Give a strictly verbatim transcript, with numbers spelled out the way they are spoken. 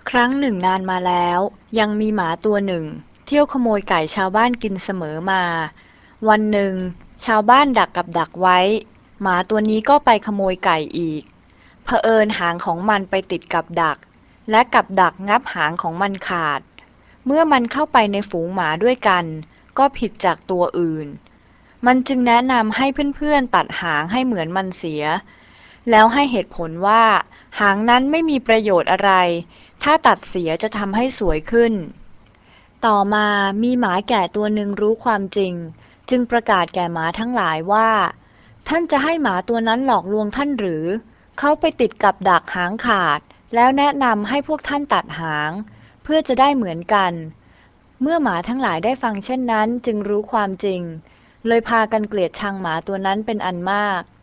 ครั้งหนึ่งนานมาแล้วยังมีหมาตัวหนึ่งเที่ยวขโมยไก่ชาวบ้านกินเสมอมาวันหนึ่งชาวบ้านดักกับดักไว้หมาตัวนี้ก็ไปขโมยไก่อีกเผอิญหางของมันไปติดกับดักและกับดักงับหางของมันขาดเมื่อมันเข้าไปในฝูงหมาด้วยกันก็ผิดจากตัวอื่นมันจึงแนะนำให้เพื่อนๆตัดหางให้เหมือนมันเสียแล้วให้เหตุผลว่าหางนั้นไม่มีประโยชน์อะไรถ้าตัดเสียจะทำให้สวยขึ้นต่อมามีหมาแก่ตัวหนึ่งรู้ความจริงจึงประกาศแก่หมาทั้งหลายว่าท่านจะให้หมาตัวนั้นหลอกลวงท่านหรือเขาไปติดกับดักหางขาดแล้วแนะนำให้พวกท่านตัดหางเพื่อจะได้เหมือนกันเมื่อหมาทั้งหลายได้ฟังเช่นนั้นจึงรู้ความจริงเลยพากันเกลียดชังหมาตัวนั้นเป็นอันมาก